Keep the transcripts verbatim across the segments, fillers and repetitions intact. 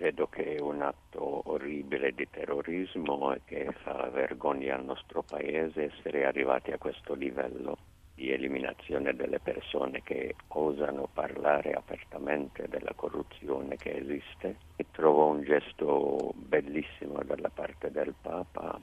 Credo che è un atto orribile di terrorismo e che fa vergogna al nostro paese essere arrivati a questo livello di eliminazione delle persone che osano parlare apertamente della corruzione che esiste. E trovo un gesto bellissimo dalla parte del Papa.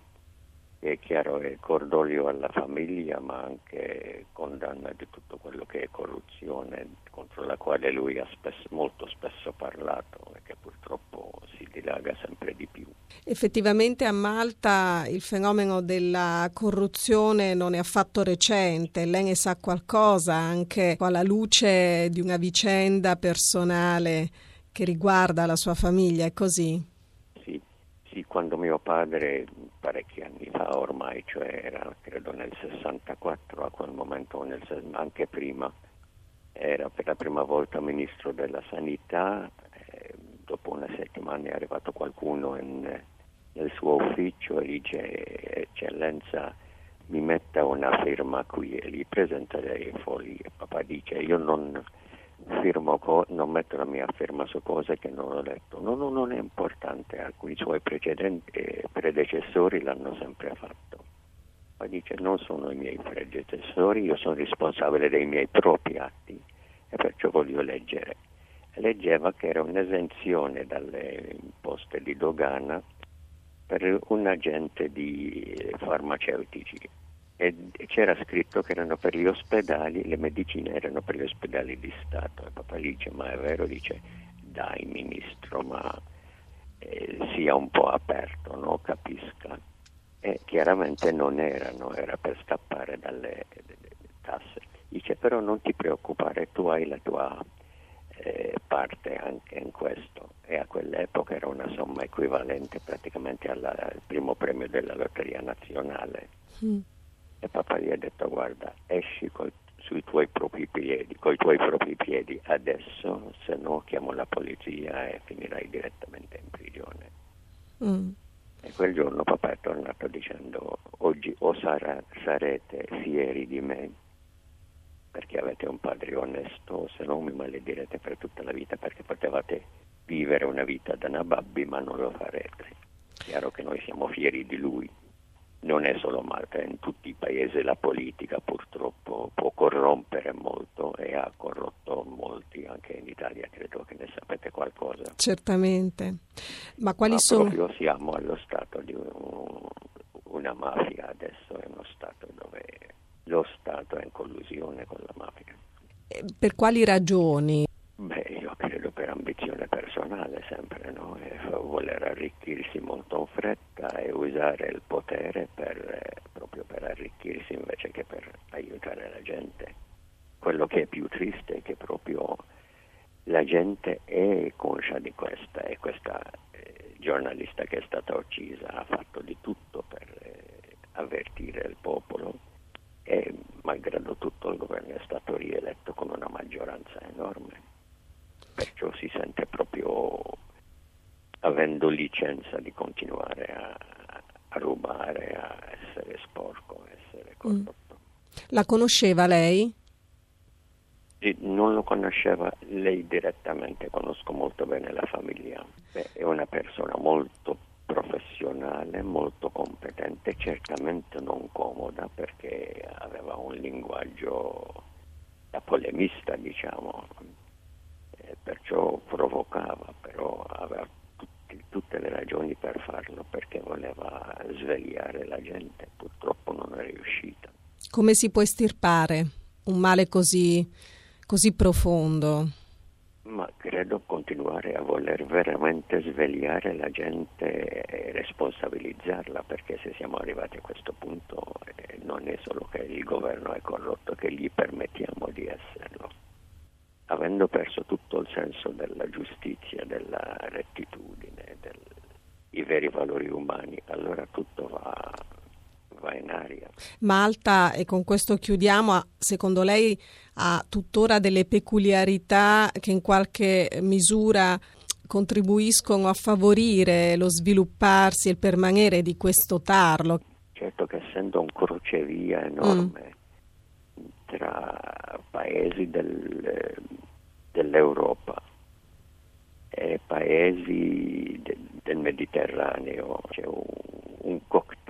È chiaro, è cordoglio alla famiglia, ma anche condanna di tutto quello che è corruzione, contro la quale lui ha spesso, molto spesso parlato e che purtroppo si dilaga sempre di più. Effettivamente a Malta il fenomeno della corruzione non è affatto recente, lei ne sa qualcosa anche alla luce di una vicenda personale che riguarda la sua famiglia, è così? Sì, sì, quando mio padre, parecchi anni fa ormai, cioè era credo nel sessantaquattro, a quel momento, nel, anche prima, era per la prima volta ministro della sanità. Eh, dopo una settimana è arrivato qualcuno in, nel suo ufficio e dice: eccellenza, mi metta una firma qui, e gli presenta dei fogli e papà dice: io non firmo co- non metto la mia firma su cose che non ho letto. No, no, non è importante, alcuni suoi precedenti eh, predecessori l'hanno sempre fatto. Poi dice: non sono i miei predecessori, io sono responsabile dei miei propri atti e perciò voglio leggere. Leggeva che era un'esenzione dalle imposte di dogana per un agente di farmaceutici e c'era scritto che erano per gli ospedali, le medicine erano per gli ospedali di Stato. E papà dice: ma è vero? Dice: dai ministro, ma eh, sia un po' aperto, no? Capisca. E chiaramente non erano, era per scappare dalle, dalle tasse. Dice: però non ti preoccupare, tu hai la tua eh, parte anche in questo. E a quell'epoca era una somma equivalente praticamente alla, al primo premio della Lotteria Nazionale. Mm. E papà gli ha detto: guarda, esci col, sui tuoi propri piedi, coi tuoi propri piedi adesso, se no chiamo la polizia e finirai direttamente in prigione. Mm. E quel giorno papà è tornato dicendo: oggi o sarà, sarete fieri di me perché avete un padre onesto, se no mi maledirete per tutta la vita, perché potevate vivere una vita da nababbi ma non lo farete. Chiaro che noi siamo fieri di lui. Non è solo Malta, in tutti i paesi la politica purtroppo può corrompere molto e ha corrotto molti, anche in Italia credo che ne sapete qualcosa. Certamente. Ma quali Ma sono? proprio siamo allo stato di un, una mafia adesso, è uno stato dove lo Stato è in collusione con la mafia. Per quali ragioni? Beh, io credo per ambizione personale sempre, no? E voler arricchirsi molto in fretta e usare il potere per, eh, proprio per arricchirsi invece che per aiutare la gente. Quello che è più triste è che proprio la gente è conscia di questa e questa eh, giornalista che è stata uccisa ha fatto di tutto per eh, avvertire il popolo e malgrado tutto il governo è stato rieletto con una maggioranza enorme. Perciò si sente proprio avendo licenza di continuare a, a rubare, a essere sporco, a essere corrotto. La conosceva lei? E non lo conosceva lei direttamente, conosco molto bene la famiglia. Beh, è una persona molto professionale, molto competente, certamente non comoda perché aveva un linguaggio da polemista, diciamo. Perciò provocava, però aveva tutti, tutte le ragioni per farlo perché voleva svegliare la gente, purtroppo non è riuscita. Come si può estirpare un male così, così profondo? Ma credo continuare a voler veramente svegliare la gente e responsabilizzarla, perché se siamo arrivati a questo punto eh, non è solo che il governo è corrotto, che gli permettiamo di esserlo. Avendo perso tutto il senso della giustizia, della rettitudine, dei veri valori umani, allora tutto va, va in aria. Malta, e con questo chiudiamo, secondo lei ha tuttora delle peculiarità che in qualche misura contribuiscono a favorire lo svilupparsi e il permanere di questo tarlo? Certo che essendo un crocevia enorme, mm. tra paesi del, dell'Europa e paesi de, del Mediterraneo. C'è un, un cocktail